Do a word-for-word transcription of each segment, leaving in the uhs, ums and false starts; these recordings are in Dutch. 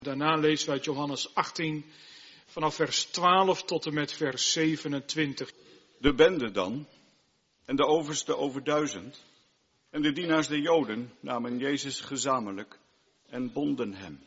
Daarna lezen we uit Johannes achttien vanaf vers twaalf tot en met vers zevenentwintig. De bende dan, en de overste over duizend, en de dienaars der Joden namen Jezus gezamenlijk en bonden hem.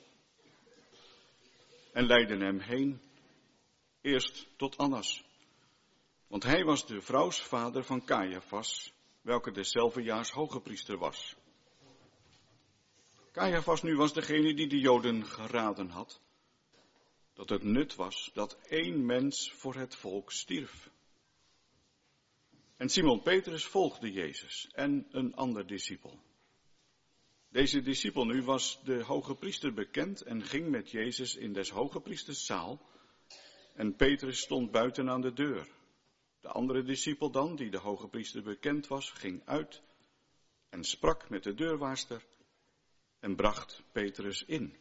En leidden hem heen, eerst tot Annas. Want hij was de vrouwsvader van Caiaphas, welke deszelfde jaars hogepriester was. Caiaphas nu was degene die de Joden geraden had, dat het nut was dat één mens voor het volk stierf. En Simon Petrus volgde Jezus en een ander discipel. Deze discipel nu was de hogepriester bekend en ging met Jezus in des hogepriesters zaal. En Petrus stond buiten aan de deur. De andere discipel dan, die de hogepriester bekend was, ging uit en sprak met de deurwaarster en bracht Petrus in.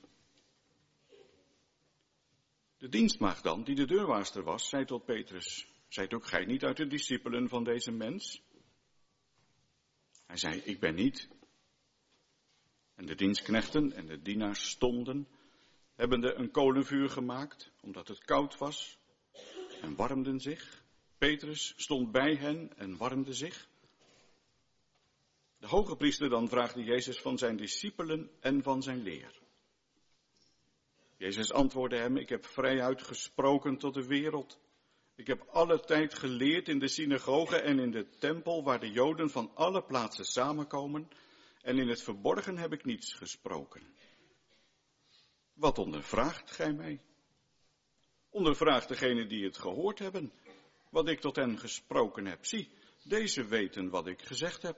De dienstmaagd dan, die de deurwaarster was, zei tot Petrus: zijt ook gij niet uit de discipelen van deze mens? Hij zei: ik ben niet. En de dienstknechten en de dienaars stonden, hebbende een kolenvuur gemaakt, omdat het koud was, en warmden zich. Petrus stond bij hen en warmde zich. De hogepriester dan vraagde Jezus van zijn discipelen en van zijn leer. Jezus antwoordde hem: ik heb vrijuit gesproken tot de wereld. Ik heb alle tijd geleerd in de synagoge en in de tempel, waar de Joden van alle plaatsen samenkomen, en in het verborgen heb ik niets gesproken. Wat ondervraagt gij mij? Ondervraagt degene die het gehoord hebben, wat ik tot hen gesproken heb. Zie, deze weten wat ik gezegd heb.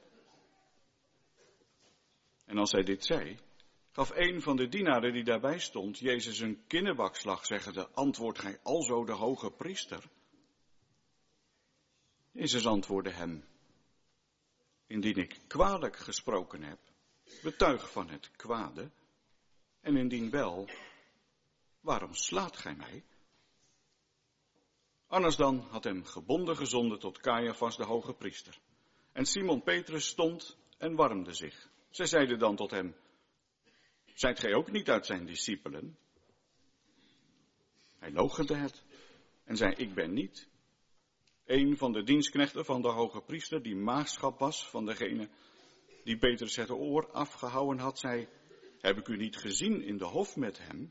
En als hij dit zei, gaf een van de dienaren die daarbij stond Jezus een kinnebakslag, zeggende: antwoordt gij alzo de hoge priester? Jezus antwoordde hem: indien ik kwalijk gesproken heb, betuig van het kwade, en indien wel, waarom slaat gij mij? Annas dan had hem gebonden gezonden tot Caiaphas de hoge priester. En Simon Petrus stond en warmde zich. Zij zeiden dan tot hem: zijt gij ook niet uit zijn discipelen? Hij loochende het en zei: ik ben niet. Een van de dienstknechten van de hoge priester, die maagschap was van degene die Petrus het oor afgehouwen had, zei: heb ik u niet gezien in de hof met hem?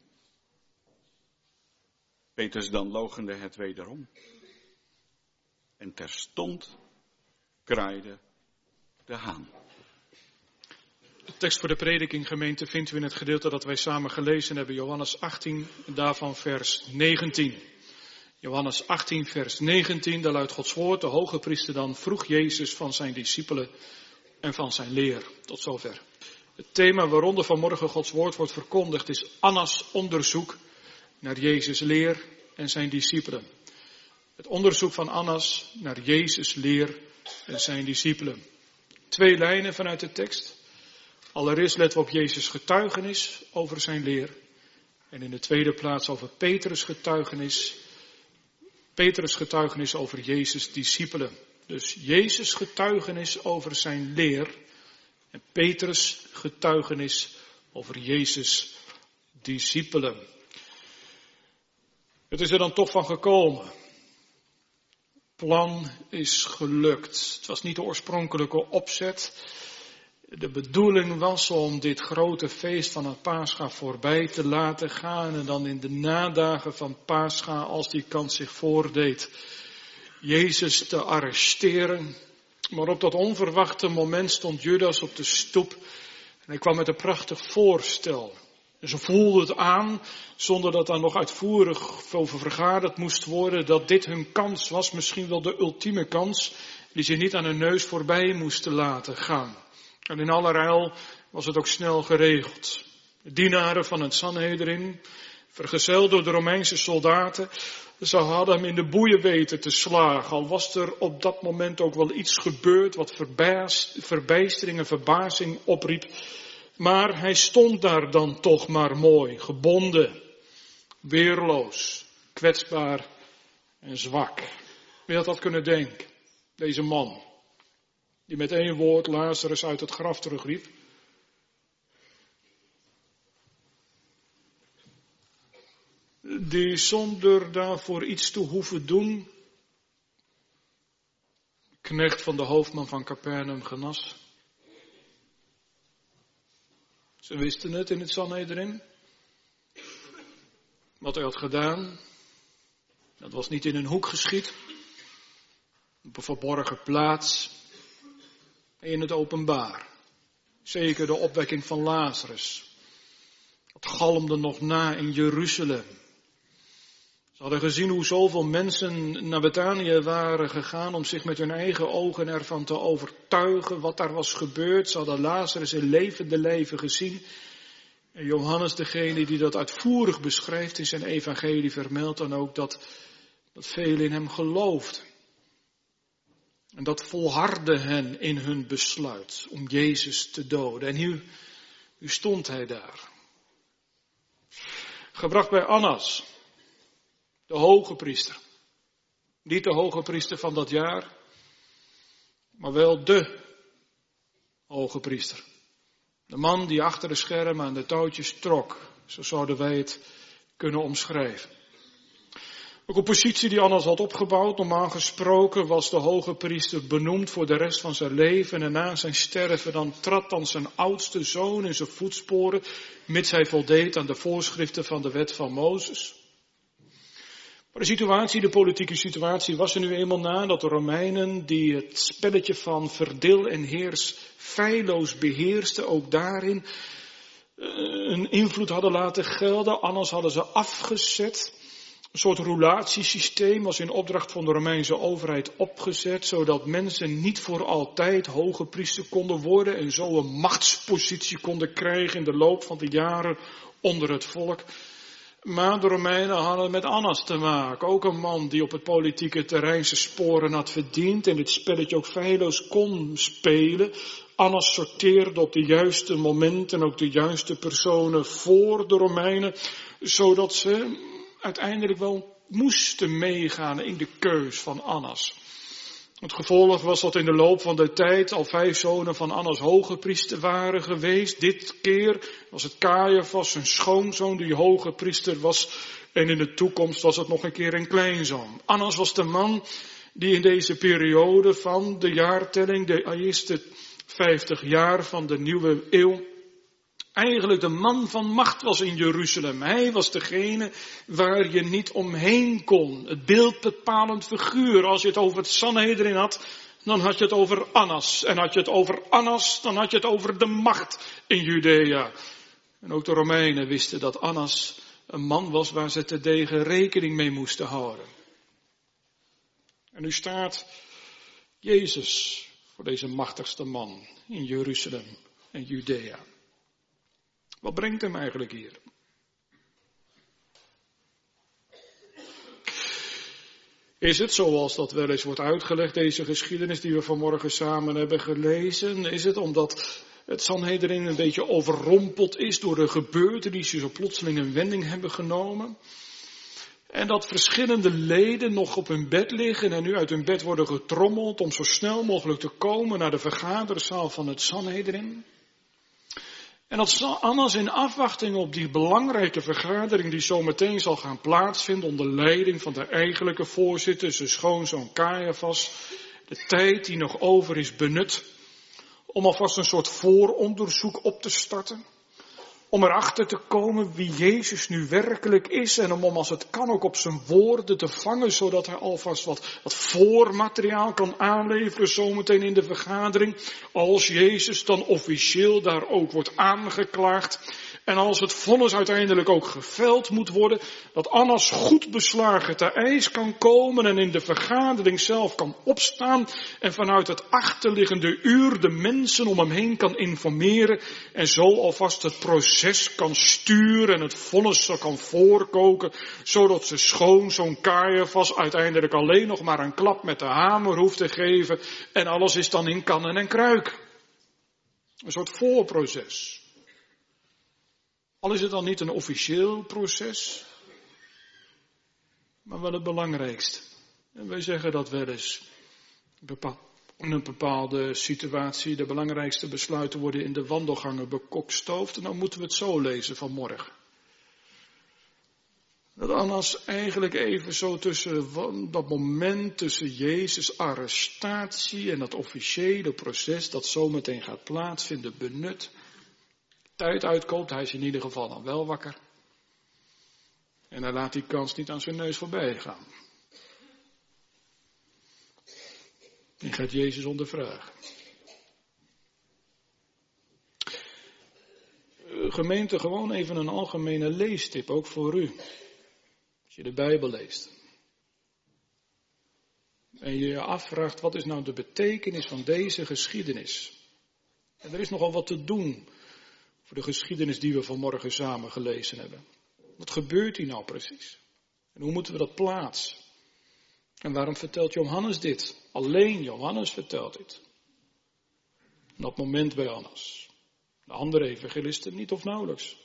Petrus dan loochende het wederom. En terstond kraaide de haan. De tekst voor de prediking, gemeente, vindt u in het gedeelte dat wij samen gelezen hebben, Johannes achttien, daarvan vers negentien. Johannes achttien, vers negentien, daar luidt Gods woord: de hoge priester dan vroeg Jezus van zijn discipelen en van zijn leer. Tot zover. Het thema waaronder vanmorgen Gods woord wordt verkondigd is Annas onderzoek naar Jezus' leer en zijn discipelen. Het onderzoek van Annas naar Jezus' leer en zijn discipelen. Twee lijnen vanuit de tekst. Allereerst letten we op Jezus' getuigenis over zijn leer. En in de tweede plaats over Petrus' getuigenis. Petrus' getuigenis over Jezus' discipelen. Dus Jezus' getuigenis over zijn leer. En Petrus' getuigenis over Jezus' discipelen. Het is er dan toch van gekomen. Het plan is gelukt. Het was niet de oorspronkelijke opzet. De bedoeling was om dit grote feest van het Pascha voorbij te laten gaan. En dan in de nadagen van Pascha, als die kans zich voordeed, Jezus te arresteren. Maar op dat onverwachte moment stond Judas op de stoep. En hij kwam met een prachtig voorstel. En ze voelden het aan, zonder dat daar nog uitvoerig over vergaderd moest worden, dat dit hun kans was, misschien wel de ultieme kans, die ze niet aan hun neus voorbij moesten laten gaan. En in allerijl was het ook snel geregeld. De dienaren van het Sanhedrin, vergezeld door de Romeinse soldaten, ze hadden hem in de boeien weten te slagen. Al was er op dat moment ook wel iets gebeurd wat verbaas, verbijstering en verbazing opriep. Maar hij stond daar dan toch maar mooi, gebonden, weerloos, kwetsbaar en zwak. Wie had dat kunnen denken? Deze man, die met één woord Lazarus uit het graf terugriep. die zonder daarvoor iets te hoeven doen, knecht van de hoofdman van Capernaum genas. Ze wisten het in het Sanhedrin. Wat hij had gedaan, dat was niet in een hoek geschied, op een verborgen plaats, in het openbaar. Zeker de opwekking van Lazarus. Dat galmde nog na in Jeruzalem. Ze hadden gezien hoe zoveel mensen naar Betanië waren gegaan om zich met hun eigen ogen ervan te overtuigen wat daar was gebeurd. Ze hadden Lazarus in levende leven gezien. En Johannes, degene die dat uitvoerig beschrijft in zijn evangelie, vermeldt dan ook dat, dat velen in hem geloofden. En dat volhardde hen in hun besluit om Jezus te doden. En nu, nu stond hij daar. Gebracht bij Annas, de hoge priester. Niet de hoge priester van dat jaar, maar wel de hoge priester. De man die achter de schermen aan de touwtjes trok. Zo zouden wij het kunnen omschrijven. Ook een positie die Annas had opgebouwd. Normaal gesproken was de hoge priester benoemd voor de rest van zijn leven. En na zijn sterven dan trad dan zijn oudste zoon in zijn voetsporen. Mits hij voldeed aan de voorschriften van de wet van Mozes. Maar de situatie, de politieke situatie was er nu eenmaal na dat de Romeinen die het spelletje van verdeel en heers feilloos beheersten, ook daarin een invloed hadden laten gelden. Anders hadden ze afgezet. Een soort roulatiesysteem was in opdracht van de Romeinse overheid opgezet, zodat mensen niet voor altijd hoge priester konden worden en zo een machtspositie konden krijgen in de loop van de jaren onder het volk. Maar de Romeinen hadden met Annas te maken. Ook een man die op het politieke terrein zijn sporen had verdiend en dit spelletje ook feilloos kon spelen. Annas sorteerde op de juiste momenten ook de juiste personen voor de Romeinen, zodat ze uiteindelijk wel moesten meegaan in de keus van Annas. Het gevolg was dat in de loop van de tijd al vijf zonen van Annas hoge priester waren geweest. Dit keer was het Caiaphas, zijn schoonzoon, die hoge priester was. En in de toekomst was het nog een keer een kleinzoon. Annas was de man die in deze periode van de jaartelling, de eerste vijftig jaar van de nieuwe eeuw, eigenlijk de man van macht was in Jeruzalem. Hij was degene waar je niet omheen kon. Het beeldbepalend figuur. Als je het over het Sanhedrin had, dan had je het over Annas. En had je het over Annas, dan had je het over de macht in Judea. En ook de Romeinen wisten dat Annas een man was waar ze terdege rekening mee moesten houden. En nu staat Jezus voor deze machtigste man in Jeruzalem en Judea. Wat brengt hem eigenlijk hier? Is het, zoals dat wel eens wordt uitgelegd, deze geschiedenis die we vanmorgen samen hebben gelezen, is het omdat het Sanhedrin een beetje overrompeld is door de gebeurten die zo plotseling een wending hebben genomen? En dat verschillende leden nog op hun bed liggen en nu uit hun bed worden getrommeld om zo snel mogelijk te komen naar de vergaderzaal van het Sanhedrin? En dat Annas in afwachting op die belangrijke vergadering die zo meteen zal gaan plaatsvinden onder leiding van de eigenlijke voorzitter, zijn schoonzoon Caiaphas, de tijd die nog over is benut om alvast een soort vooronderzoek op te starten. Om erachter te komen wie Jezus nu werkelijk is en om hem als het kan ook op zijn woorden te vangen, zodat hij alvast wat, wat voormateriaal kan aanleveren zometeen in de vergadering. Als Jezus dan officieel daar ook wordt aangeklaagd. En als het vonnis uiteindelijk ook geveld moet worden, dat Annas goed beslagen te ijs kan komen en in de vergadering zelf kan opstaan en vanuit het achterliggende uur de mensen om hem heen kan informeren en zo alvast het proces kan sturen en het vonnis kan voorkoken, zodat zijn schoonzoon Caiaphas uiteindelijk alleen nog maar een klap met de hamer hoeft te geven en alles is dan in kannen en kruik. Een soort voorproces. Al is het dan niet een officieel proces, maar wel het belangrijkste. En wij zeggen dat wel eens. In een bepaalde situatie de belangrijkste besluiten worden in de wandelgangen bekokstoofd. En dan moeten we het zo lezen vanmorgen. Dat Annas eigenlijk even zo tussen dat moment tussen Jezus' arrestatie en dat officiële proces dat zometeen gaat plaatsvinden benut. Tijd uitkoopt, hij is in ieder geval dan wel wakker. En hij laat die kans niet aan zijn neus voorbij gaan. En gaat Jezus ondervragen. Gemeente, gewoon even een algemene leestip, ook voor u. Als je de Bijbel leest. En je je afvraagt, wat is nou de betekenis van deze geschiedenis? En er is nogal wat te doen voor de geschiedenis die we vanmorgen samen gelezen hebben. Wat gebeurt hier nou precies? En hoe moeten we dat plaatsen? En waarom vertelt Johannes dit? Alleen Johannes vertelt dit. Op dat moment bij Annas. De andere evangelisten niet of nauwelijks.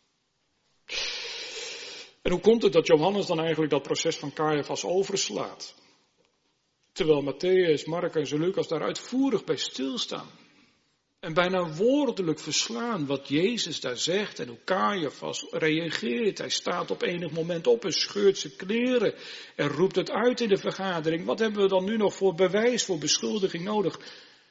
En hoe komt het dat Johannes dan eigenlijk dat proces van Caiaphas overslaat? Terwijl Matthäus, Marcus en Lucas daar uitvoerig bij stilstaan. En bijna woordelijk verslaan wat Jezus daar zegt en hoe Caiaphas reageert. Hij staat op enig moment op en scheurt zijn kleren en roept het uit in de vergadering. Wat hebben we dan nu nog voor bewijs, voor beschuldiging nodig?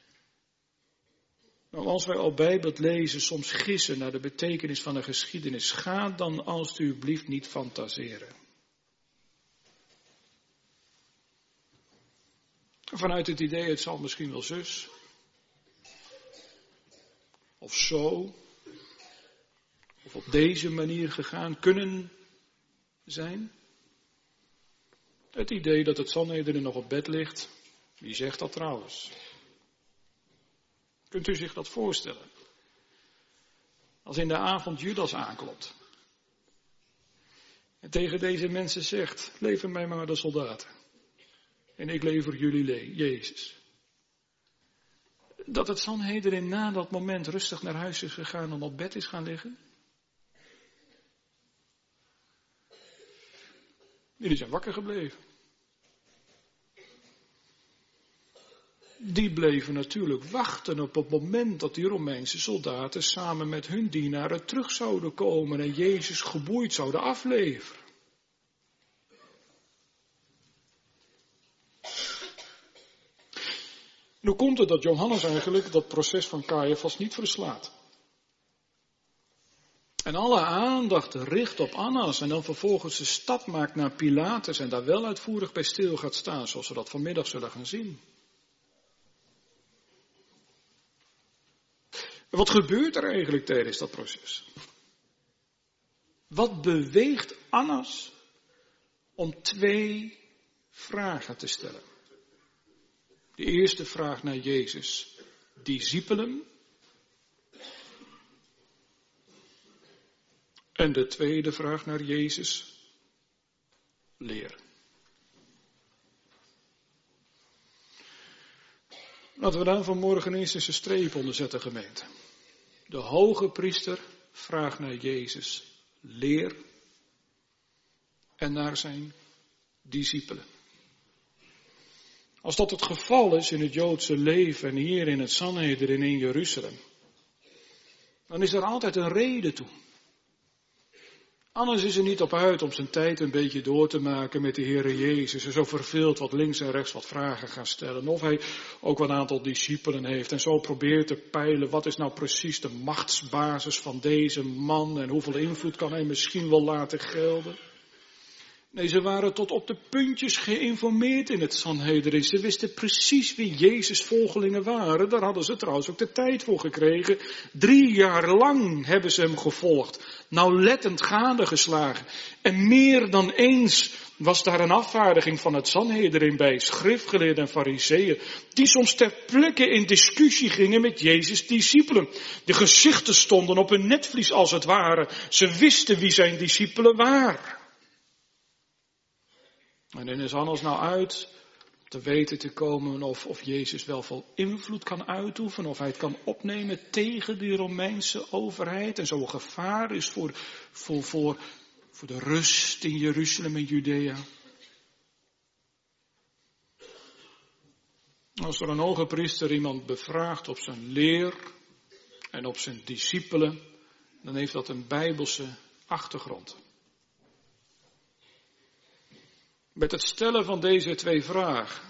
Nou, als wij al Bijbel lezen, soms gissen naar de betekenis van een geschiedenis, ga dan alstublieft niet fantaseren. Vanuit het idee, het zal misschien wel zus. Of zo. Of op deze manier gegaan kunnen zijn. Het idee dat het Sanhedrin nog op bed ligt. Wie zegt dat trouwens? Kunt u zich dat voorstellen? Als in de avond Judas aanklopt. En tegen deze mensen zegt, lever mij maar de soldaten. En ik lever jullie le- Jezus. Dat het Sanhedrin na dat moment rustig naar huis is gegaan en op bed is gaan liggen. Jullie zijn wakker gebleven. Die bleven natuurlijk wachten op het moment dat die Romeinse soldaten samen met hun dienaren terug zouden komen en Jezus geboeid zouden afleveren. Nu komt het dat Johannes eigenlijk dat proces van Caiaphas niet verslaat. En alle aandacht richt op Annas en dan vervolgens de stap maakt naar Pilatus en daar wel uitvoerig bij stil gaat staan, zoals we dat vanmiddag zullen gaan zien. Wat gebeurt er eigenlijk tijdens dat proces? Wat beweegt Annas om twee vragen te stellen? De eerste vraag naar Jezus, discipelen. En de tweede vraag naar Jezus, leer. Laten we daar vanmorgen eerst eens een streep onder zetten, gemeente. De hoge priester vraagt naar Jezus, leer. En naar zijn discipelen. Als dat het geval is in het Joodse leven en hier in het Sanhedrin in Jeruzalem, dan is er altijd een reden toe. Anders is er niet op uit om zijn tijd een beetje door te maken met de Heere Jezus. En zo verveeld wat links en rechts wat vragen gaan stellen. Of hij ook wat een aantal discipelen heeft. En zo probeert te peilen wat is nou precies de machtsbasis van deze man. En hoeveel invloed kan hij misschien wel laten gelden. Nee, ze waren tot op de puntjes geïnformeerd in het Sanhedrin. Ze wisten precies wie Jezus' volgelingen waren. Daar hadden ze trouwens ook de tijd voor gekregen. Drie jaar lang hebben ze hem gevolgd. Nauwlettend gadegeslagen. En meer dan eens was daar een afvaardiging van het Sanhedrin bij, schriftgeleerden en fariseeën, die soms ter plekke in discussie gingen met Jezus' discipelen. De gezichten stonden op hun netvlies als het ware. Ze wisten wie zijn discipelen waren. En dan is Annas nou uit te weten te komen of, of Jezus wel veel invloed kan uitoefenen, of hij het kan opnemen tegen die Romeinse overheid en zo een gevaar is voor, voor, voor, voor de rust in Jeruzalem en Judea. Als er een hoge priester iemand bevraagt op zijn leer en op zijn discipelen, dan heeft dat een bijbelse achtergrond. Met het stellen van deze twee vragen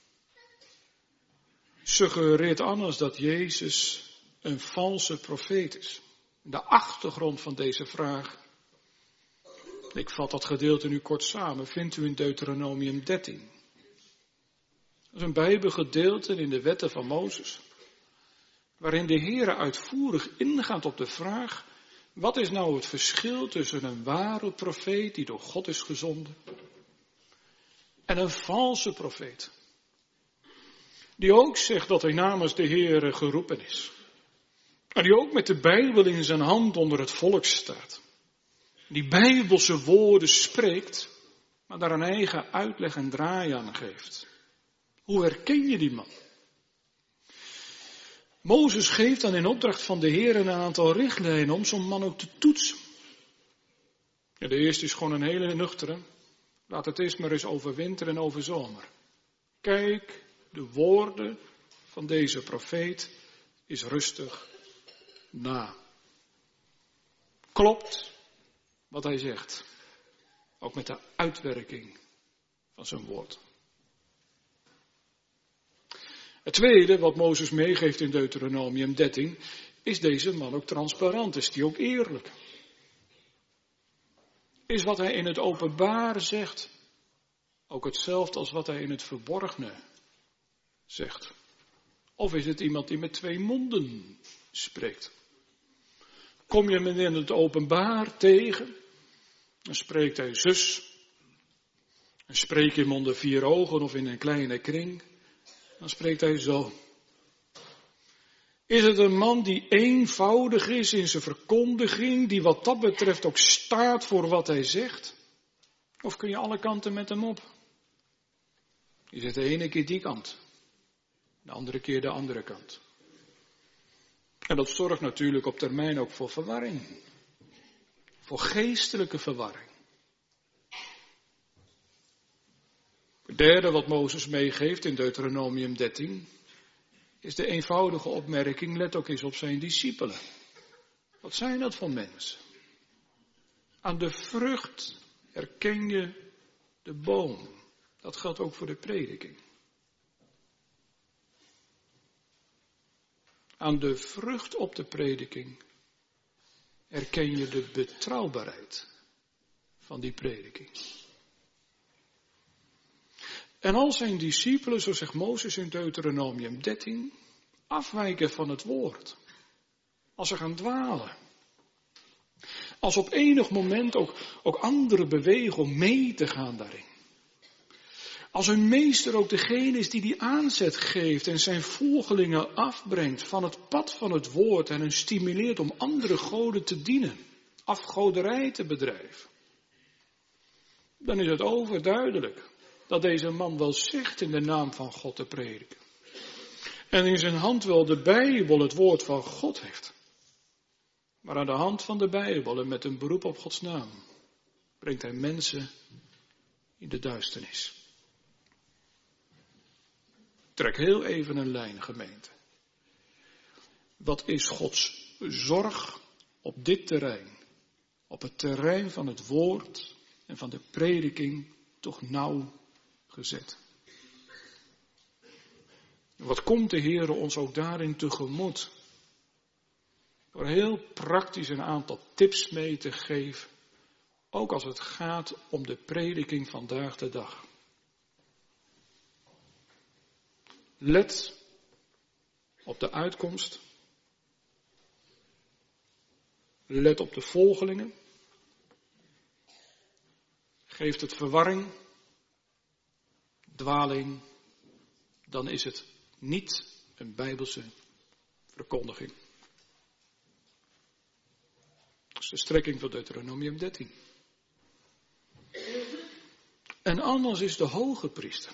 suggereert Annas dat Jezus een valse profeet is. De achtergrond van deze vraag, ik vat dat gedeelte nu kort samen, vindt u in Deuteronomium dertien. Dat is een Bijbelgedeelte in de wetten van Mozes, waarin de Heere uitvoerig ingaat op de vraag, wat is nou het verschil tussen een ware profeet die door God is gezonden en een valse profeet, die ook zegt dat hij namens de Heere geroepen is. En die ook met de Bijbel in zijn hand onder het volk staat. Die Bijbelse woorden spreekt, maar daar een eigen uitleg en draai aan geeft. Hoe herken je die man? Mozes geeft dan in opdracht van de Heer een aantal richtlijnen om zo'n man ook te toetsen. Ja, de eerste is gewoon een hele nuchtere. Laat het eerst maar eens over winter en over zomer. Kijk, de woorden van deze profeet is rustig na. Klopt wat hij zegt. Ook met de uitwerking van zijn woord. Het tweede wat Mozes meegeeft in Deuteronomium dertien, is deze man ook transparant, is die ook eerlijk? Is wat hij in het openbaar zegt ook hetzelfde als wat hij in het verborgene zegt? Of is het iemand die met twee monden spreekt? Kom je hem in het openbaar tegen, dan spreekt hij zus. En spreek je hem onder vier ogen of in een kleine kring, dan spreekt hij zo. Is het een man die eenvoudig is in zijn verkondiging, die wat dat betreft ook staat voor wat hij zegt? Of kun je alle kanten met hem op? Je zet de ene keer die kant, de andere keer de andere kant. En dat zorgt natuurlijk op termijn ook voor verwarring. Voor geestelijke verwarring. Het derde wat Mozes meegeeft in Deuteronomium dertien is de eenvoudige opmerking, let ook eens op zijn discipelen. Wat zijn dat voor mensen? Aan de vrucht herken je de boom. Dat geldt ook voor de prediking. Aan de vrucht op de prediking herken je de betrouwbaarheid van die prediking. En als zijn discipelen, zo zegt Mozes in Deuteronomium dertien, afwijken van het woord, als ze gaan dwalen, als op enig moment ook, ook anderen bewegen om mee te gaan daarin, als hun meester ook degene is die die aanzet geeft en zijn volgelingen afbrengt van het pad van het woord en hen stimuleert om andere goden te dienen, afgoderij te bedrijven, dan is het overduidelijk dat deze man wel zegt in de naam van God te prediken. En in zijn hand wel de Bijbel, het woord van God heeft. Maar aan de hand van de Bijbel en met een beroep op Gods naam brengt hij mensen in de duisternis. Trek heel even een lijn, gemeente. Wat is Gods zorg op dit terrein? Op het terrein van het woord en van de prediking toch nauw gezet. Wat komt de Heere ons ook daarin tegemoet? Door heel praktisch een aantal tips mee te geven. Ook als het gaat om de prediking vandaag de dag. Let op de uitkomst. Let op de volgelingen. Geeft het verwarring, dwaling, dan is het niet een Bijbelse verkondiging. Dat is de strekking van Deuteronomium dertien. En anders is de hoge priester.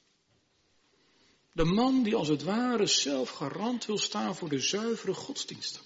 De man die als het ware zelf garant wil staan voor de zuivere godsdienst.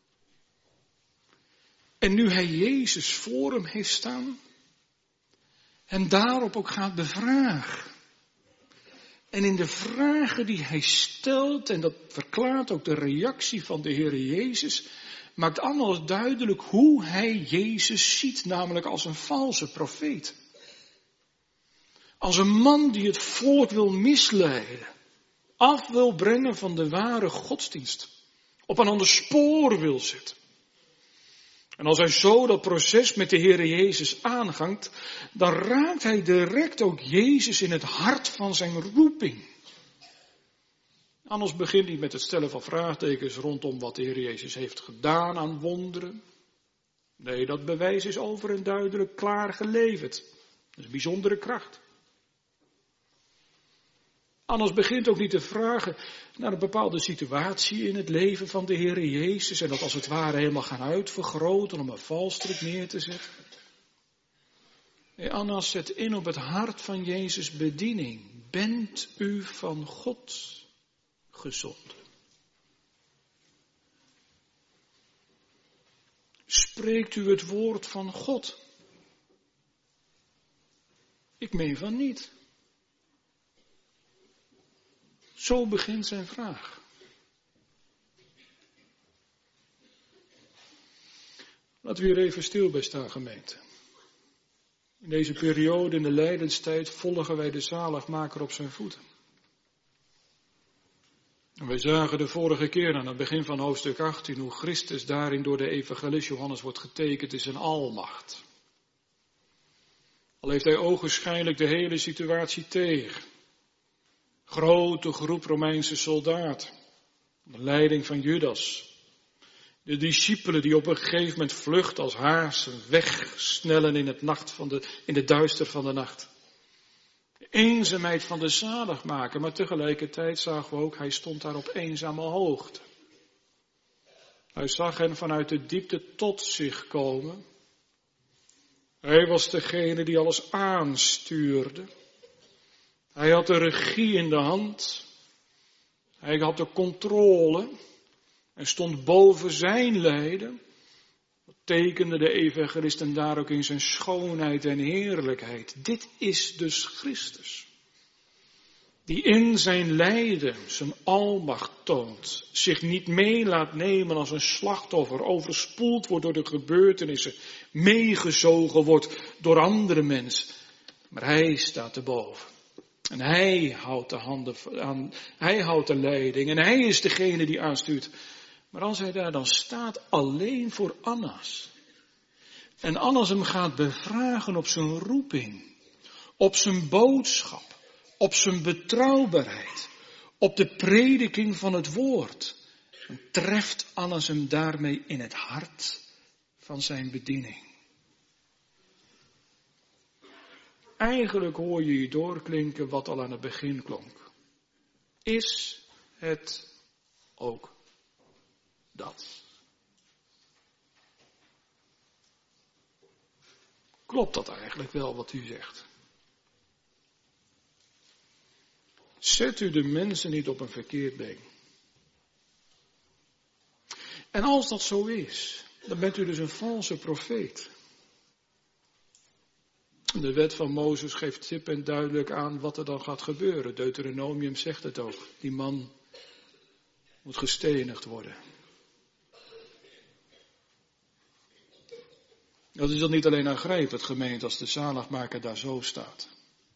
En nu hij Jezus voor hem heeft staan en daarop ook gaat bevragen. En in de vragen die hij stelt, en dat verklaart ook de reactie van de Heer Jezus, maakt Annas duidelijk hoe hij Jezus ziet, namelijk als een valse profeet. Als een man die het volk wil misleiden. Af wil brengen van de ware godsdienst. Op een ander spoor wil zetten. En als hij zo dat proces met de Heere Jezus aangangt, dan raakt hij direct ook Jezus in het hart van zijn roeping. Anders begint hij met het stellen van vraagtekens rondom wat de Heer Jezus heeft gedaan aan wonderen. Nee, dat bewijs is over en duidelijk klaar geleverd. Dat is een bijzondere kracht. Anders begint ook niet te vragen naar een bepaalde situatie in het leven van de Heer Jezus. En dat als het ware helemaal gaan uitvergroten om een valstrik neer te zetten. Nee, Annas zet in op het hart van Jezus' bediening. Bent u van God gezond? Spreekt u het woord van God? Ik meen van niet. Zo begint zijn vraag. Laten we hier even stil bij staan, gemeente. In deze periode, in de lijdenstijd, volgen wij de zaligmaker op zijn voeten. En wij zagen de vorige keer aan het begin van hoofdstuk achttien hoe Christus daarin door de evangelist Johannes wordt getekend in zijn almacht. Al heeft hij ogenschijnlijk de hele situatie tegen. Grote groep Romeinse soldaten, onder leiding van Judas. De discipelen die op een gegeven moment vlucht als hazen wegsnellen in het nacht van de, in de duister van de nacht. De eenzaamheid van de zaligmaker, maar tegelijkertijd zagen we ook, hij stond daar op eenzame hoogte. Hij zag hen vanuit de diepte tot zich komen. Hij was degene die alles aanstuurde. Hij had de regie in de hand. Hij had de controle. Hij stond boven zijn lijden. Dat tekende de evangelisten daar ook in zijn schoonheid en heerlijkheid. Dit is dus Christus. Die in zijn lijden zijn almacht toont. Zich niet mee laat nemen als een slachtoffer. Overspoeld wordt door de gebeurtenissen. Meegezogen wordt door andere mensen. Maar hij staat erboven. En hij houdt de handen aan, hij houdt de leiding en hij is degene die aanstuurt. Maar als hij daar dan staat alleen voor Annas. En Annas hem gaat bevragen op zijn roeping, op zijn boodschap, op zijn betrouwbaarheid, op de prediking van het woord. Dan treft Annas hem daarmee in het hart van zijn bediening. Eigenlijk hoor je je doorklinken wat al aan het begin klonk. Is het ook dat? Klopt dat eigenlijk wel wat u zegt? Zet u de mensen niet op een verkeerd been. En als dat zo is, dan bent u dus een valse profeet. De wet van Mozes geeft tip en duidelijk aan wat er dan gaat gebeuren. Deuteronomium zegt het ook. Die man moet gestenigd worden. Dat is dan niet alleen aangrijpend, gemeente, als de zaligmaker daar zo staat.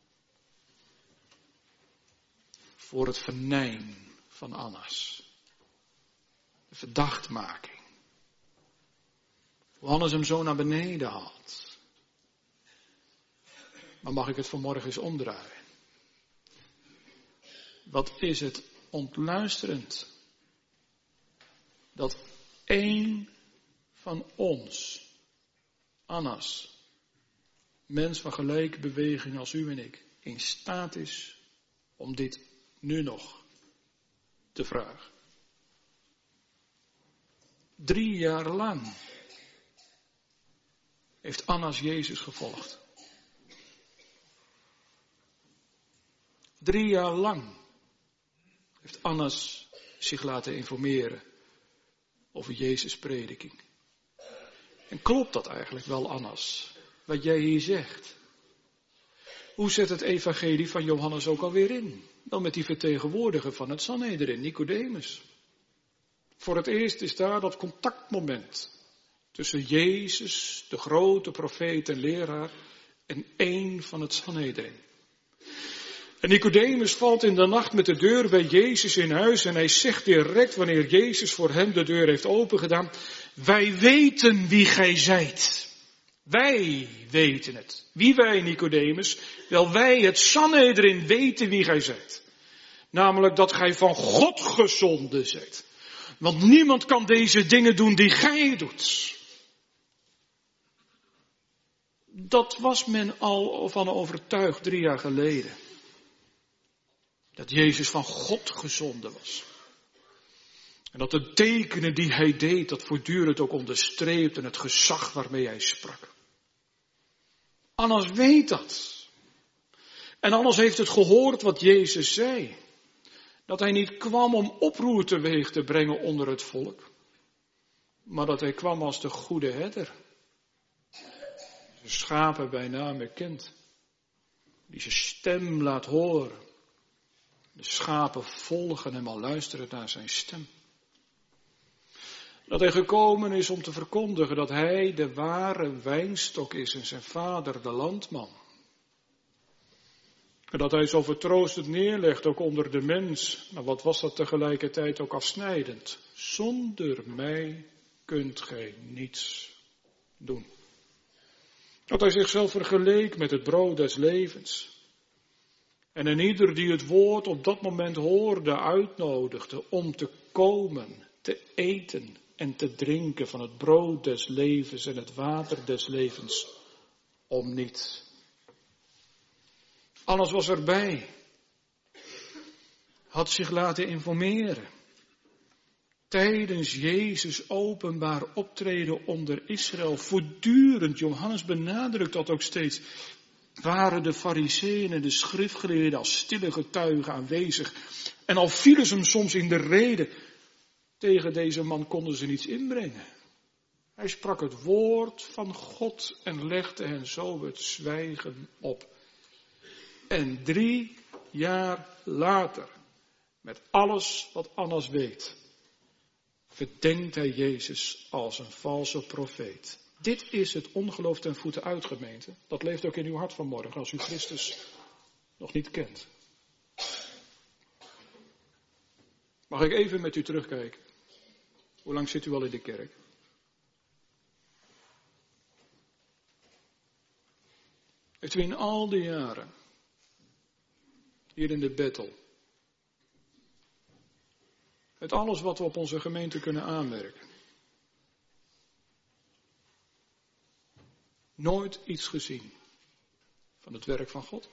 Voor het venijn van Annas. De verdachtmaking. Hoe Annas hem zo naar beneden haalt. Maar mag ik het vanmorgen eens omdraaien? Wat is het ontluisterend dat één van ons, Annas, mens van gelijke beweging als u en ik, in staat is om dit nu nog te vragen. Drie jaar lang heeft Annas Jezus gevolgd. Drie jaar lang heeft Annas zich laten informeren over Jezus' prediking. En klopt dat eigenlijk wel, Annas, wat jij hier zegt? Hoe zet het evangelie van Johannes ook alweer in? Dan met die vertegenwoordiger van het Sanhedrin, Nicodemus. Voor het eerst is daar dat contactmoment tussen Jezus, de grote profeet en leraar, en één van het Sanhedrin. En Nicodemus valt in de nacht met de deur bij Jezus in huis en hij zegt direct, wanneer Jezus voor hem de deur heeft opengedaan, wij weten wie gij zijt. Wij weten het. Wie wij, Nicodemus? Wel, wij, het Sanhedrin, weten wie gij zijt. Namelijk dat gij van God gezonden zijt. Want niemand kan deze dingen doen die gij doet. Dat was men al van overtuigd drie jaar geleden. Dat Jezus van God gezonden was. En dat de tekenen die hij deed, dat voortdurend ook onderstreepten het gezag waarmee hij sprak. Annas weet dat. En Annas heeft het gehoord wat Jezus zei. Dat hij niet kwam om oproer teweeg te brengen onder het volk. Maar dat hij kwam als de goede herder. De schapen bij name kent. Die zijn stem laat horen. De schapen volgen hem al luisteren naar zijn stem. Dat hij gekomen is om te verkondigen dat hij de ware wijnstok is en zijn vader de landman. En dat hij zo vertroostend neerlegt ook onder de mens. Maar wat was dat tegelijkertijd ook afsnijdend? Zonder mij kunt gij niets doen. Dat hij zichzelf vergeleek met het brood des levens. En een ieder die het woord op dat moment hoorde, uitnodigde om te komen, te eten en te drinken van het brood des levens en het water des levens om niet. Alles was erbij. Had zich laten informeren. Tijdens Jezus openbaar optreden onder Israël, voortdurend, Johannes benadrukt dat ook steeds, waren de Farizeeën en de schriftgeleerden als stille getuigen aanwezig. En al vielen ze hem soms in de rede, tegen deze man konden ze niets inbrengen. Hij sprak het woord van God en legde hen zo het zwijgen op. En drie jaar later, met alles wat Annas weet, verdenkt hij Jezus als een valse profeet. Dit is het ongeloof ten voeten uit, gemeente. Dat leeft ook in uw hart vanmorgen als u Christus nog niet kent. Mag ik even met u terugkijken? Hoe lang zit u al in de kerk? Heeft u in al die jaren, hier in de Bethel, met alles wat we op onze gemeente kunnen aanmerken, nooit iets gezien van het werk van God?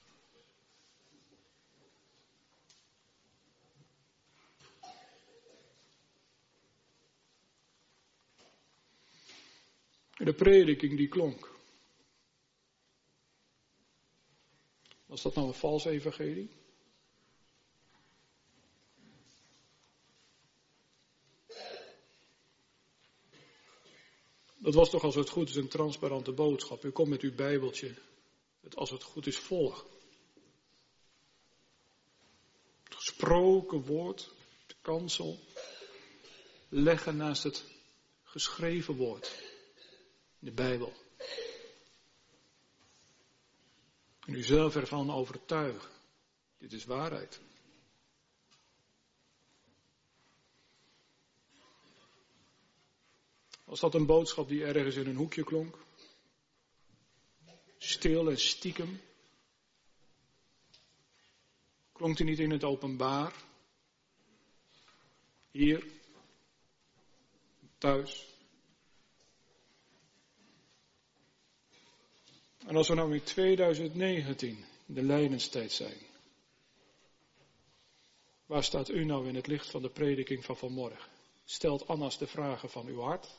De prediking die klonk. Was dat nou een vals evangelie? Dat was toch als het goed is een transparante boodschap. U komt met uw bijbeltje, het als het goed is volgen. Het gesproken woord, de kansel, leggen naast het geschreven woord. De Bijbel. En u zelf ervan overtuigen. Dit is waarheid. Was dat een boodschap die ergens in een hoekje klonk? Stil en stiekem? Klonk die niet in het openbaar? Hier? Thuis? En als we nou in tweeduizend negentien in de lijdenstijd zijn, waar staat u nou in het licht van de prediking van vanmorgen? Stelt Annas de vragen van uw hart?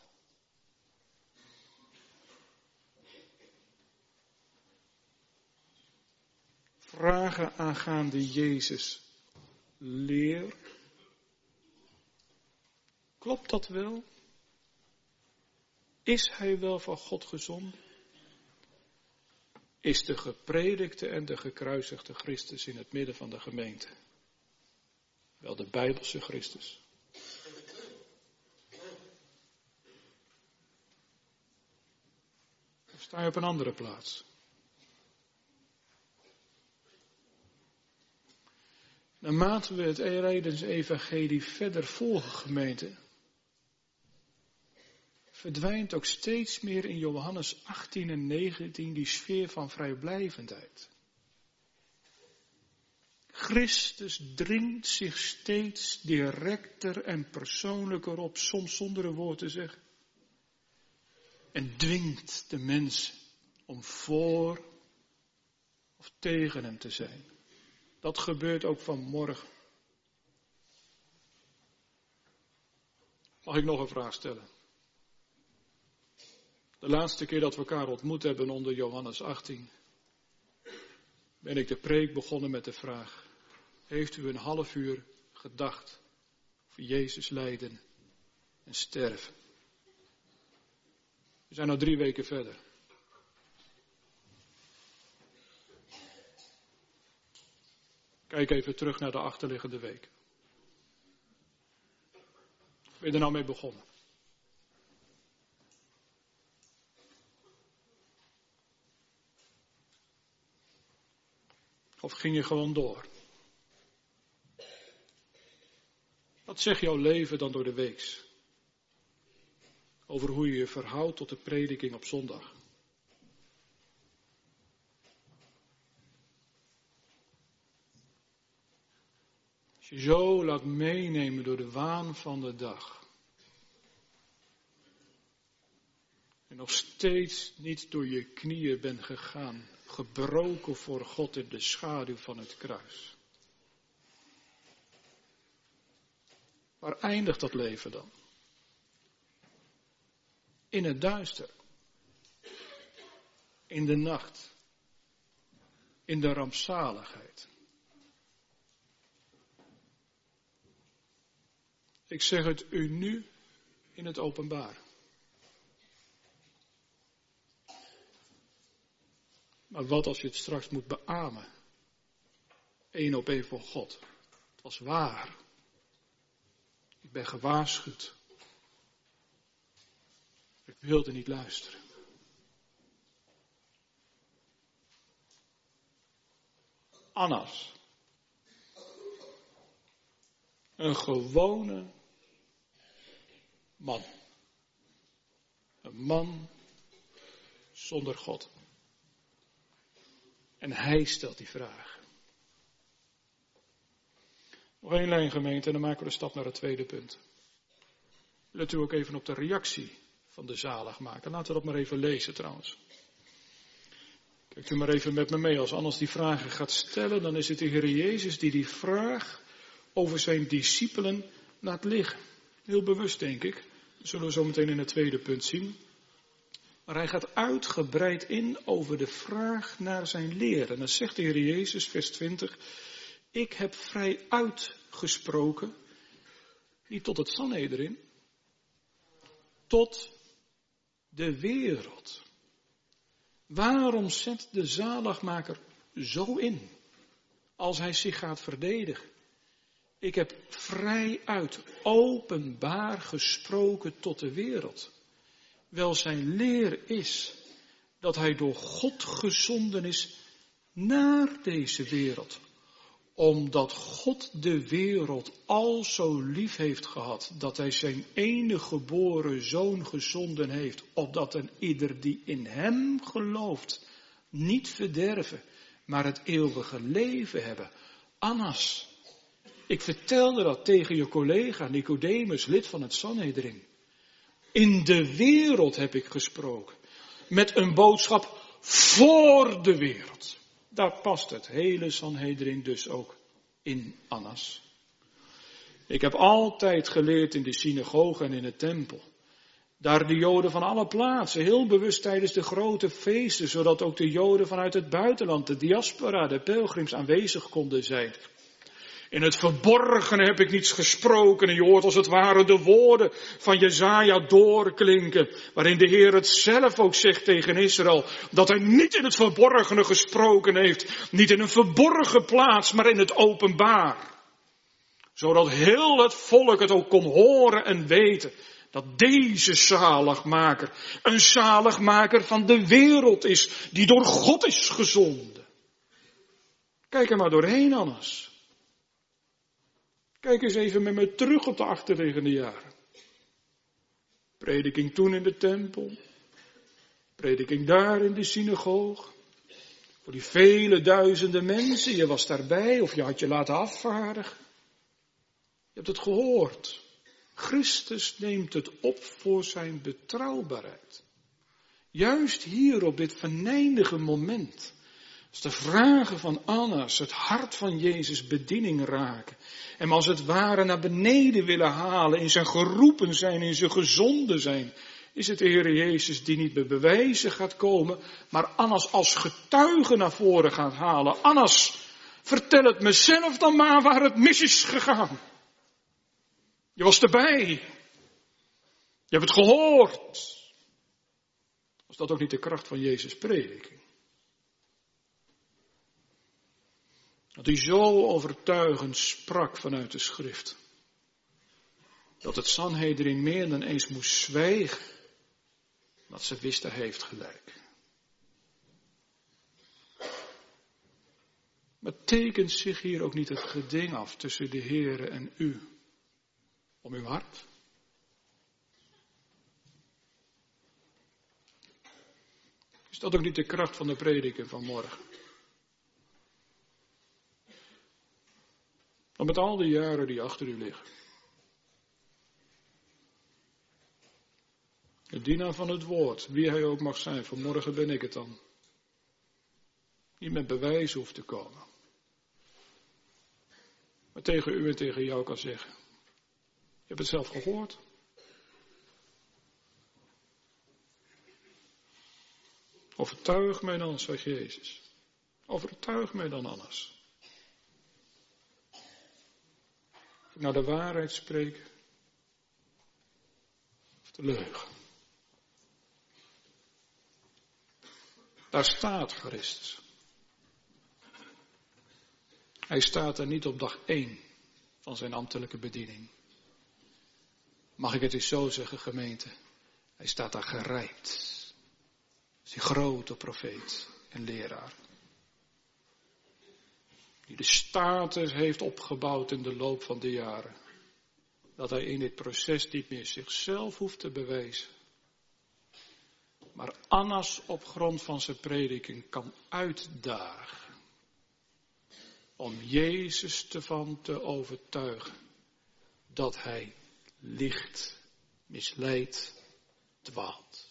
Vragen aangaande Jezus leer. Klopt dat wel? Is hij wel van God gezonden? Is de gepredikte en de gekruisigde Christus in het midden van de gemeente wel de Bijbelse Christus? Of sta je op een andere plaats? Naarmate we het Evangelie verder volgen, gemeente, verdwijnt ook steeds meer in Johannes achttien en negentien die sfeer van vrijblijvendheid. Christus dringt zich steeds directer en persoonlijker op, soms zonder een woord te zeggen. En dwingt de mens om voor of tegen hem te zijn. Dat gebeurt ook vanmorgen. Mag ik nog een vraag stellen? De laatste keer dat we elkaar ontmoet hebben onder Johannes achttien, ben ik de preek begonnen met de vraag: heeft u een half uur gedacht over Jezus lijden en sterven? We zijn nu drie weken verder. Kijk even terug naar de achterliggende week. Ben je er nou mee begonnen? Of ging je gewoon door? Wat zegt jouw leven dan door de weeks? Over hoe je je verhoudt tot de prediking op zondag. Als je zo laat meenemen door de waan van de dag. En nog steeds niet door je knieën bent gegaan. Gebroken voor God in de schaduw van het kruis. Waar eindigt dat leven dan? In het duister. In de nacht. In de rampzaligheid. Ik zeg het u nu in het openbaar. Maar wat als je het straks moet beamen? Eén op één voor God. Het was waar. Ik ben gewaarschuwd. Ik wilde niet luisteren. Annas. Een gewone man. Een man zonder God. En hij stelt die vraag. Nog één lijn, gemeente, en dan maken we de stap naar het tweede punt. Let u ook even op de reactie van de zaligmaker. Laten we dat maar even lezen trouwens. Kijkt u maar even met me mee. Als Annas die vragen gaat stellen, dan is het de Heer Jezus die die vraag over zijn discipelen laat liggen. Heel bewust, denk ik. Dat zullen we zo meteen in het tweede punt zien. Maar hij gaat uitgebreid in over de vraag naar zijn leer. En dan zegt de Heer Jezus, vers twintig. Ik heb vrij uitgesproken, niet tot het Sanhedrin, tot de wereld. Waarom zet de zaligmaker zo in, als hij zich gaat verdedigen? Ik heb vrij uit, openbaar gesproken tot de wereld. Wel, zijn leer is dat hij door God gezonden is naar deze wereld. Omdat God de wereld al zo lief heeft gehad, dat hij zijn enige geboren zoon gezonden heeft, opdat een ieder die in hem gelooft, niet verderven, maar het eeuwige leven hebben. Annas, ik vertelde dat tegen je collega Nicodemus, lid van het Sanhedrin. In de wereld heb ik gesproken, met een boodschap voor de wereld. Daar past het hele Sanhedrin dus ook in, Annas. Ik heb altijd geleerd in de synagoge en in de tempel. Daar de Joden van alle plaatsen, heel bewust tijdens de grote feesten, zodat ook de Joden vanuit het buitenland, de diaspora, de pelgrims aanwezig konden zijn. In het verborgene heb ik niets gesproken en je hoort als het ware de woorden van Jesaja doorklinken. Waarin de Heer het zelf ook zegt tegen Israël. Dat hij niet in het verborgene gesproken heeft. Niet in een verborgen plaats, maar in het openbaar. Zodat heel het volk het ook kon horen en weten. Dat deze zaligmaker een zaligmaker van de wereld is. Die door God is gezonden. Kijk er maar doorheen, Annas. Kijk eens even met me terug op de achterliggende jaren. Prediking toen in de tempel. Prediking daar in de synagoog. Voor die vele duizenden mensen. Je was daarbij of je had je laten afvaardigen. Je hebt het gehoord. Christus neemt het op voor zijn betrouwbaarheid. Juist hier op dit venijnige moment. Als de vragen van Annas het hart van Jezus' bediening raken. En hem als het ware naar beneden willen halen. In zijn geroepen zijn, in zijn gezonden zijn. Is het de Heer Jezus die niet met bewijzen gaat komen. Maar Annas als getuige naar voren gaat halen. Annas, vertel het mezelf dan maar waar het mis is gegaan. Je was erbij. Je hebt het gehoord. Was dat ook niet de kracht van Jezus' prediking? Dat hij zo overtuigend sprak vanuit de schrift. Dat het Sanhedrin meer dan eens moest zwijgen. Dat ze wisten, hij heeft gelijk. Maar tekent zich hier ook niet het geding af tussen de Heere en u? Om uw hart? Is dat ook niet de kracht van de prediking van morgen? Want met al die jaren die achter u liggen. De dienaar van het woord, wie hij ook mag zijn, vanmorgen ben ik het dan. Niet met bewijs hoeft te komen. Maar tegen u en tegen jou kan zeggen. Je hebt het zelf gehoord. Overtuig mij dan, zegt Jezus. Overtuig mij dan anders. Of ik nou de waarheid spreek. Of de leugen. Daar staat Christus. Hij staat er niet op dag één van zijn ambtelijke bediening. Mag ik het eens zo zeggen, gemeente? Hij staat daar gerijpt. Hij is een grote profeet en leraar. Die de status heeft opgebouwd in de loop van de jaren. Dat hij in dit proces niet meer zichzelf hoeft te bewijzen. Maar Annas op grond van zijn prediking kan uitdagen. Om Jezus ervan te overtuigen. Dat hij licht, misleidt, dwaalt.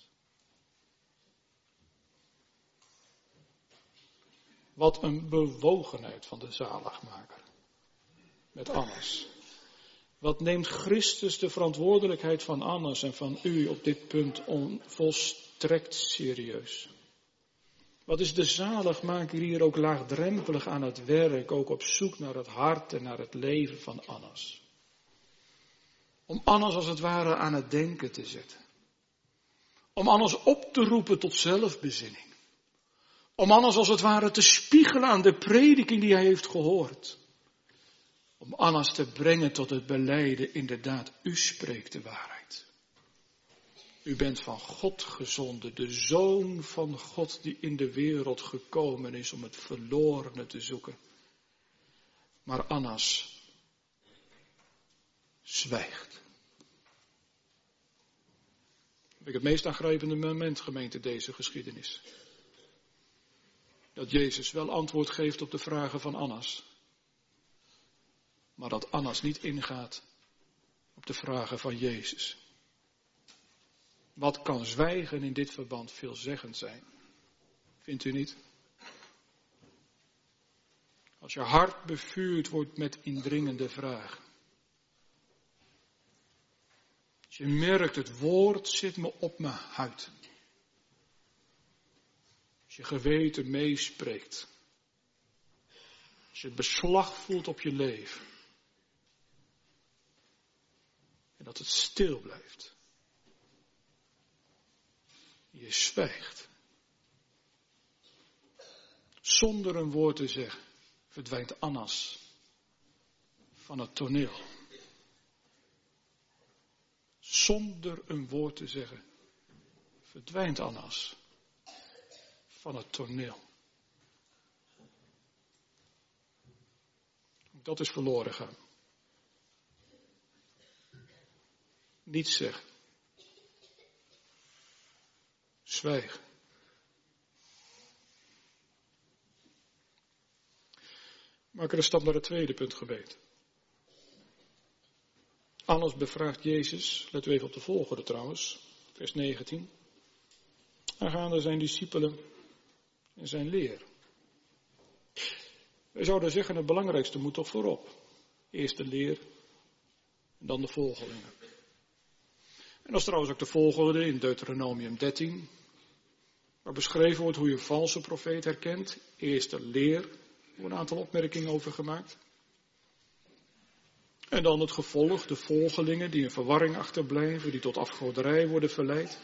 Wat een bewogenheid van de zaligmaker. Met Annas. Wat neemt Christus de verantwoordelijkheid van Annas en van u op dit punt on, volstrekt serieus. Wat is de zaligmaker hier ook laagdrempelig aan het werk, ook op zoek naar het hart en naar het leven van Annas. Om Annas als het ware aan het denken te zetten. Om Annas op te roepen tot zelfbezinning. Om Annas als het ware te spiegelen aan de prediking die hij heeft gehoord. Om Annas te brengen tot het belijden, inderdaad, u spreekt de waarheid. U bent van God gezonden, de Zoon van God die in de wereld gekomen is om het verlorene te zoeken. Maar Annas zwijgt. Heb ik het meest aangrijpende moment, gemeente, deze geschiedenis. Dat Jezus wel antwoord geeft op de vragen van Annas. Maar dat Annas niet ingaat op de vragen van Jezus. Wat kan zwijgen in dit verband veelzeggend zijn? Vindt u niet? Als je hart bevuurd wordt met indringende vragen. Als je merkt, het woord zit me op mijn huid. Als je geweten meespreekt. Als je het beslag voelt op je leven. En dat het stil blijft. Je zwijgt. Zonder een woord te zeggen verdwijnt Annas van het toneel. Zonder een woord te zeggen verdwijnt Annas van het toneel. Dat is verloren gaan. Niets zeggen. Zwijgen. Maak er een stap naar het tweede punt, gebed. Annas bevraagt Jezus, let u even op de volgorde trouwens, vers negentien, aangaande zijn discipelen en zijn leer. Wij zouden zeggen, het belangrijkste moet toch voorop. Eerst de leer en dan de volgelingen. En dat is trouwens ook de volgorde in Deuteronomium dertien, waar beschreven wordt hoe je een valse profeet herkent. Eerst de leer, er worden een aantal opmerkingen over gemaakt. En dan het gevolg, de volgelingen die in verwarring achterblijven, die tot afgoderij worden verleid.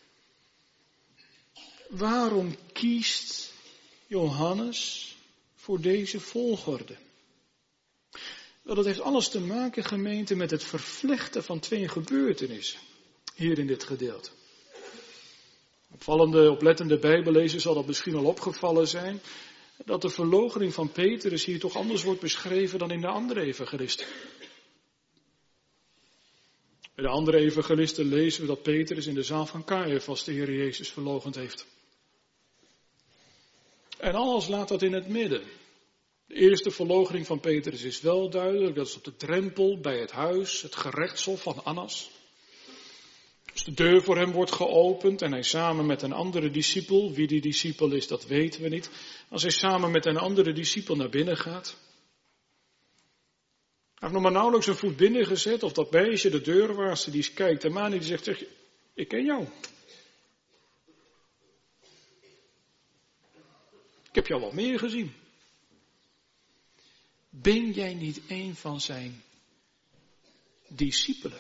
Waarom kiest Johannes voor deze volgorde? Wel, dat heeft alles te maken, gemeente, met het vervlechten van twee gebeurtenissen. Hier in dit gedeelte. Opvallende, oplettende bijbellezers zal dat misschien al opgevallen zijn, dat de verloochening van Petrus hier toch anders wordt beschreven dan in de andere evangelisten. Bij de andere evangelisten lezen we dat Petrus in de zaal van Caiaphas de Heer Jezus verloochend heeft. En alles laat dat in het midden. De eerste verloochening van Petrus is wel duidelijk, dat is op de drempel bij het huis, het gerechtshof van Annas. Als de deur voor hem wordt geopend en hij samen met een andere discipel, wie die discipel is dat weten we niet, als hij samen met een andere discipel naar binnen gaat. Hij heeft nog maar nauwelijks een voet binnen gezet of dat meisje, de deurwaarster, die kijkt hem aan en die zegt, zeg, ik ken jou. Ik heb jou wel meer gezien. Ben jij niet een van zijn discipelen?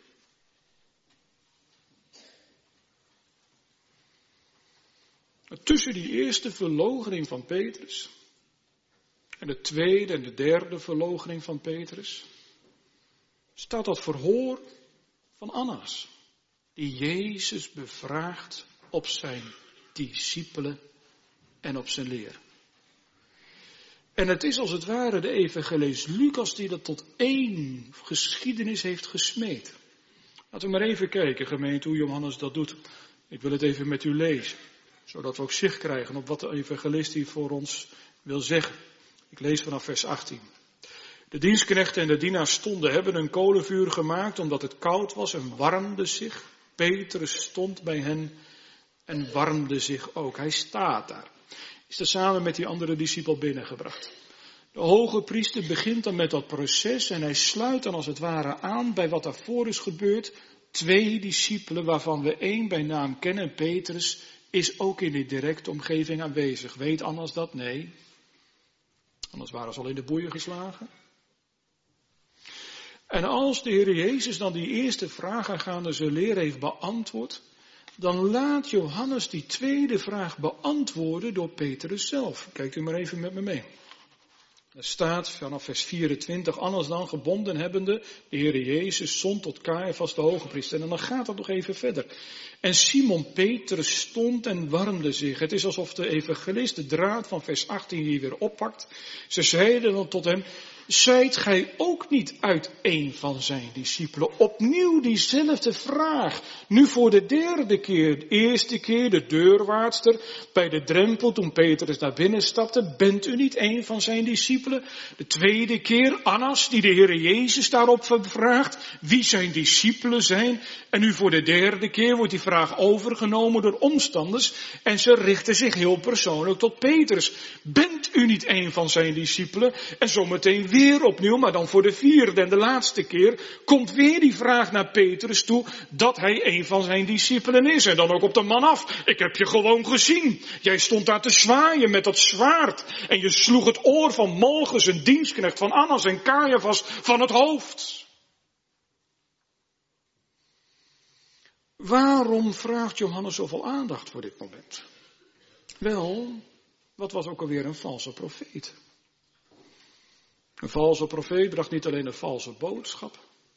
Tussen die eerste verloochening van Petrus en de tweede en de derde verloochening van Petrus staat dat verhoor van Annas, die Jezus bevraagt op zijn discipelen en op zijn leer. En het is als het ware de evangelist Lucas die dat tot één geschiedenis heeft gesmeed. Laten we maar even kijken, gemeente, hoe Johannes dat doet. Ik wil het even met u lezen, zodat we ook zicht krijgen op wat de evangelist hier voor ons wil zeggen. Ik lees vanaf vers achttien. De dienstknechten en de dienaars stonden, hebben een kolenvuur gemaakt, omdat het koud was en warmde zich. Petrus stond bij hen en warmde zich ook. Hij staat daar. Is er samen met die andere discipel binnengebracht. De hoge priester begint dan met dat proces en hij sluit dan als het ware aan bij wat daarvoor is gebeurd. Twee discipelen waarvan we één bij naam kennen, Petrus, is ook in de directe omgeving aanwezig. Weet Annas dat? Nee. Anders waren ze al in de boeien geslagen. En als de Heer Jezus dan die eerste vraag aangaande zijn leer heeft beantwoord, dan laat Johannes die tweede vraag beantwoorden door Petrus zelf. Kijkt u maar even met me mee. Er staat vanaf vers vierentwintig, Annas dan gebonden hebbende, de Heer Jezus zond tot Caiaphas de hogepriester. En dan gaat het nog even verder. En Simon Petrus stond en warmde zich. Het is alsof de evangelist de draad van vers achttien hier weer oppakt. Ze zeiden dan tot hem, zijt gij ook niet uit een van zijn discipelen? Opnieuw diezelfde vraag. Nu voor de derde keer. De eerste keer de deurwaartster bij de drempel toen Petrus naar binnen stapte. Bent u niet een van zijn discipelen? De tweede keer Annas die de Heer Jezus daarop vraagt. Wie zijn discipelen zijn? En nu voor de derde keer wordt die vraag overgenomen door omstanders. En ze richten zich heel persoonlijk tot Petrus. Bent u niet een van zijn discipelen? En zometeen weer Weer opnieuw, maar dan voor de vierde en de laatste keer, komt weer die vraag naar Petrus toe dat hij een van zijn discipelen is. En dan ook op de man af. Ik heb je gewoon gezien. Jij stond daar te zwaaien met dat zwaard. En je sloeg het oor van Malchus, een dienstknecht van Annas en Caiaphas, van het hoofd. Waarom vraagt Johannes zoveel aandacht voor dit moment? Wel, wat was ook alweer een valse profeet? Een valse profeet bracht niet alleen een valse boodschap,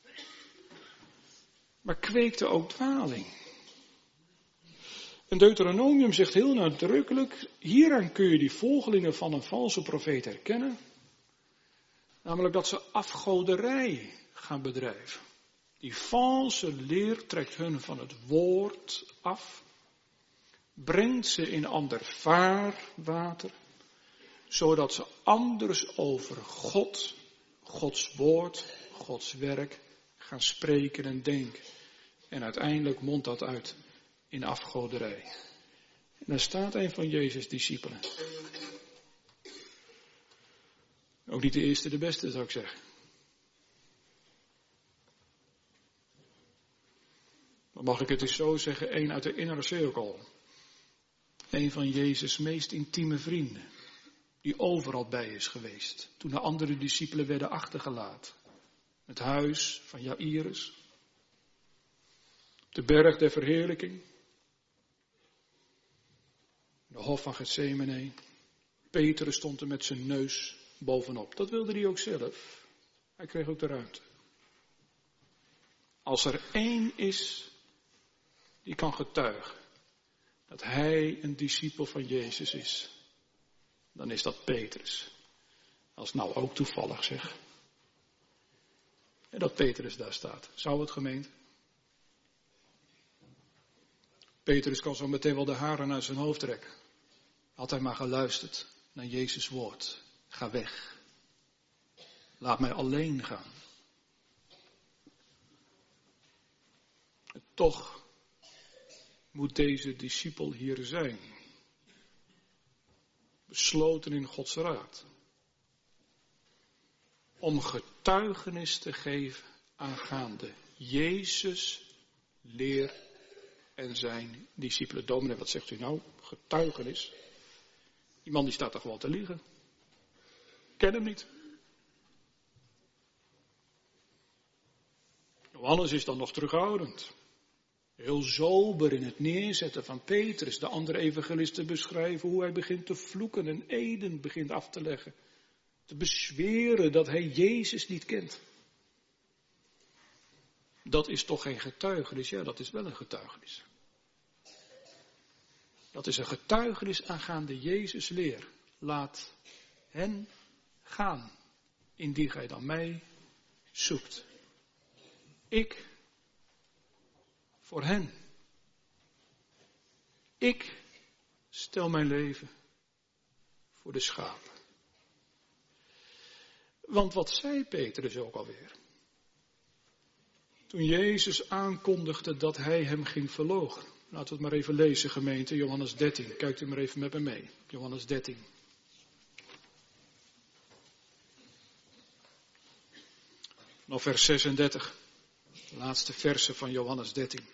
maar kweekte ook dwaling. En Deuteronomium zegt heel nadrukkelijk, hieraan kun je die volgelingen van een valse profeet herkennen. Namelijk dat ze afgoderij gaan bedrijven. Die valse leer trekt hun van het woord af, brengt ze in ander vaarwater, zodat ze anders over God, Gods woord, Gods werk gaan spreken en denken. En uiteindelijk mondt dat uit in afgoderij. En daar staat een van Jezus' discipelen. Ook niet de eerste, de beste zou ik zeggen. Dan mag ik het eens zo zeggen, een uit de innere cirkel. Een van Jezus' meest intieme vrienden. Die overal bij is geweest. Toen de andere discipelen werden achtergelaten. Het huis van Jairus. De berg der verheerlijking. De hof van Getsemane. Petrus stond er met zijn neus bovenop. Dat wilde hij ook zelf. Hij kreeg ook de ruimte. Als er één is die kan getuigen dat hij een discipel van Jezus is, dan is dat Petrus. Als het nou ook toevallig zeg. En dat Petrus daar staat. Zou het gemeente? Petrus kan zo meteen wel de haren uit zijn hoofd trekken. Had hij maar geluisterd naar Jezus' woord. Ga weg. Laat mij alleen gaan. En toch moet deze discipel hier zijn. Besloten in Gods raad. Om getuigenis te geven aangaande Jezus, leer en zijn discipelen. Dominee, wat zegt u nou? Getuigenis? Die man die staat toch gewoon te liegen. Ik ken hem niet. Johannes is dan nog terughoudend. Heel sober in het neerzetten van Petrus, de andere evangelisten beschrijven hoe hij begint te vloeken en eden begint af te leggen. Te bezweren dat hij Jezus niet kent. Dat is toch geen getuigenis? Ja, dat is wel een getuigenis. Dat is een getuigenis aangaande Jezus' leer. Laat hen gaan, indien gij dan mij zoekt. Ik voor hen. Ik stel mijn leven voor de schapen. Want wat zei Petrus ook alweer? Toen Jezus aankondigde dat hij hem ging verloochenen. Laten we het maar even lezen, gemeente, Johannes dertien. Kijkt u maar even met me mee. Johannes dertien. Nog vers zesendertig. De laatste versen van Johannes dertien.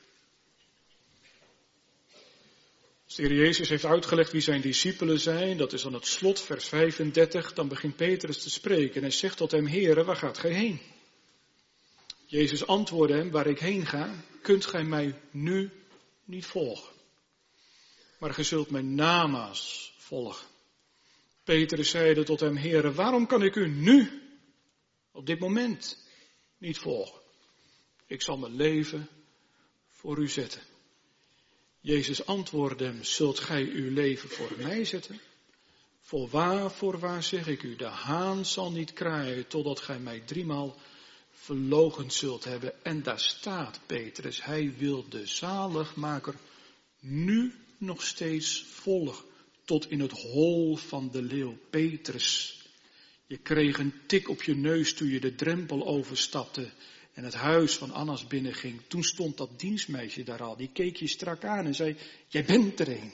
Als de Heer Jezus heeft uitgelegd wie zijn discipelen zijn, dat is aan het slot, vers vijfendertig, dan begint Petrus te spreken en hij zegt tot hem, Heere, waar gaat gij heen? Jezus antwoordde hem, waar ik heen ga, kunt gij mij nu niet volgen. Maar gij zult mij namaals volgen. Petrus zeide tot hem, Heere, waarom kan ik u nu, op dit moment, niet volgen? Ik zal mijn leven voor u zetten. Jezus antwoordde hem, zult gij uw leven voor mij zetten? Voorwaar, voorwaar zeg ik u, de haan zal niet kraaien totdat gij mij driemaal verloochend zult hebben. En daar staat Petrus, hij wil de zaligmaker nu nog steeds volgen tot in het hol van de leeuw. Petrus, je kreeg een tik op je neus toen je de drempel overstapte en het huis van Annas binnenging. Toen stond dat dienstmeisje daar al, die keek je strak aan en zei, jij bent er een.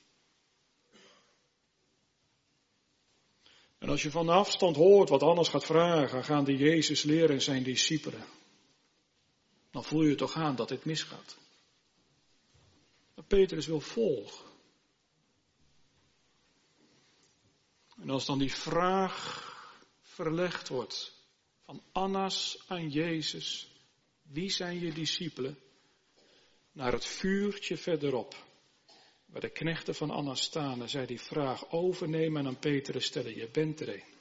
En als je van de afstand hoort wat Annas gaat vragen, gaan de Jezus leren en zijn discipelen, dan voel je toch aan dat dit misgaat. Maar Petrus wil volgen. En als dan die vraag verlegd wordt van Annas aan Jezus, wie zijn je discipelen? Naar het vuurtje verderop, waar de knechten van Annas staan en zij die vraag overnemen en aan Petrus stellen, je bent er een.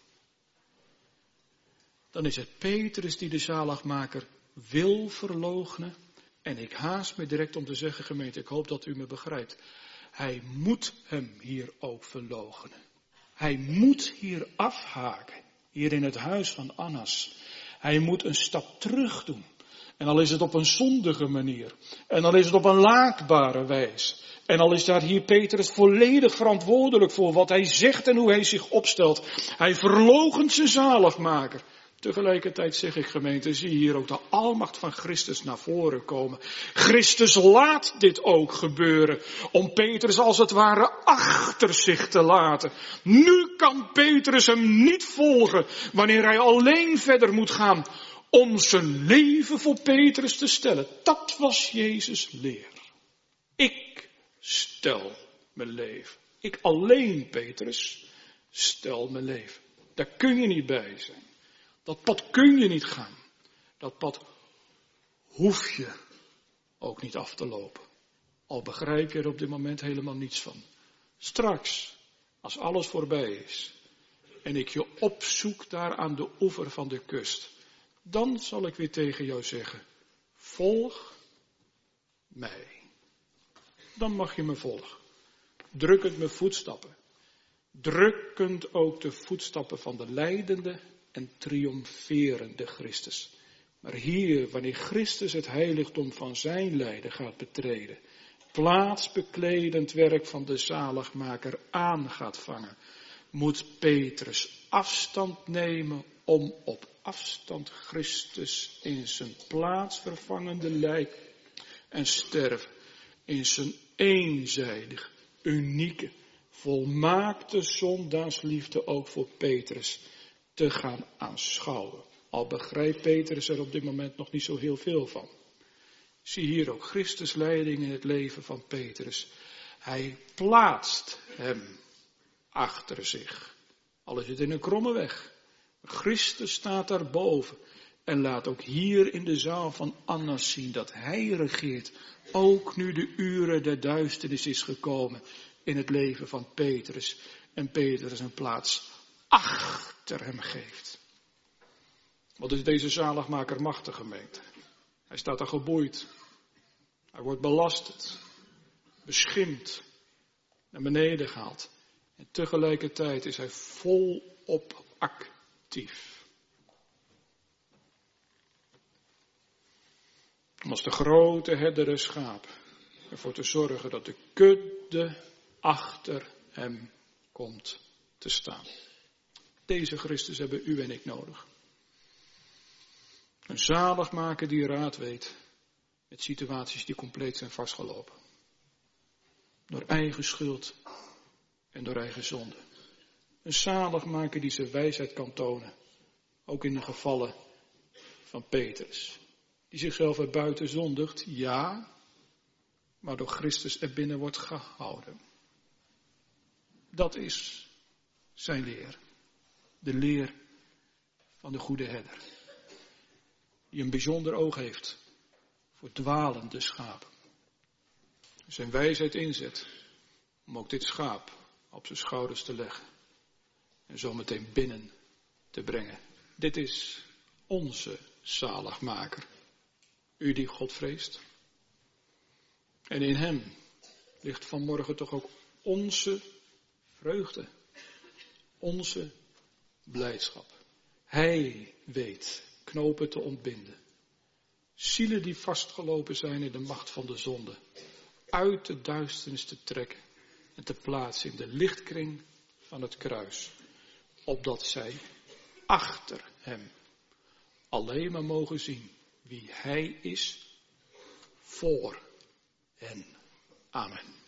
Dan is het Petrus die de zaligmaker wil verloochenen. En ik haast me direct om te zeggen, gemeente, ik hoop dat u me begrijpt. Hij moet hem hier ook verloochenen. Hij moet hier afhaken, hier in het huis van Annas. Hij moet een stap terug doen. En al is het op een zondige manier. En al is het op een laakbare wijze. En al is daar hier Petrus volledig verantwoordelijk voor wat hij zegt en hoe hij zich opstelt. Hij verloochent zijn zaligmaker. Tegelijkertijd zeg ik, gemeente, zie hier ook de almacht van Christus naar voren komen. Christus laat dit ook gebeuren. Om Petrus als het ware achter zich te laten. Nu kan Petrus hem niet volgen wanneer hij alleen verder moet gaan. Om zijn leven voor Petrus te stellen. Dat was Jezus' leer. Ik stel mijn leven. Ik alleen, Petrus, stel mijn leven. Daar kun je niet bij zijn. Dat pad kun je niet gaan. Dat pad hoef je ook niet af te lopen. Al begrijp je er op dit moment helemaal niets van. Straks, als alles voorbij is en ik je opzoek daar aan de oever van de kust, dan zal ik weer tegen jou zeggen, volg mij. Dan mag je me volgen. Drukkend mijn voetstappen. Drukkend ook de voetstappen van de lijdende en triomferende Christus. Maar hier, wanneer Christus het heiligdom van zijn lijden gaat betreden, plaatsbekledend werk van de zaligmaker aan gaat vangen, moet Petrus afstand nemen om op afstand Christus in zijn plaatsvervangende lijk en sterven, in zijn eenzijdig, unieke, volmaakte zondaarsliefde ook voor Petrus te gaan aanschouwen. Al begrijpt Petrus er op dit moment nog niet zo heel veel van. Zie hier ook Christus leiding in het leven van Petrus. Hij plaatst hem achter zich. Al is het in een kromme weg. Christus staat daarboven en laat ook hier in de zaal van Annas zien dat hij regeert. Ook nu de uren der duisternis is gekomen in het leven van Petrus. En Petrus een plaats achter hem geeft. Wat is deze zaligmaker machtig, gemeente? Hij staat er geboeid. Hij wordt belasterd, beschimpt, naar beneden gehaald. En tegelijkertijd is hij volop actief. Om als de grote herdere schaap ervoor te zorgen dat de kudde achter hem komt te staan. Deze Christus hebben u en ik nodig. Een zaligmaker die raad weet met situaties die compleet zijn vastgelopen. Door eigen schuld en door eigen zonde. Een zaligmaker die zijn wijsheid kan tonen. Ook in de gevallen van Petrus. Die zichzelf er buiten zondigt, ja, maar door Christus er binnen wordt gehouden. Dat is zijn leer. De leer van de goede herder. Die een bijzonder oog heeft voor dwalende schapen. Zijn wijsheid inzet om ook dit schaap op zijn schouders te leggen. En zo meteen binnen te brengen. Dit is onze zaligmaker. U die God vreest. En in hem ligt vanmorgen toch ook onze vreugde. Onze blijdschap. Hij weet knopen te ontbinden. Zielen die vastgelopen zijn in de macht van de zonde. Uit de duisternis te trekken. En te plaatsen in de lichtkring van het kruis. Opdat zij achter hem alleen maar mogen zien wie hij is voor hen. Amen.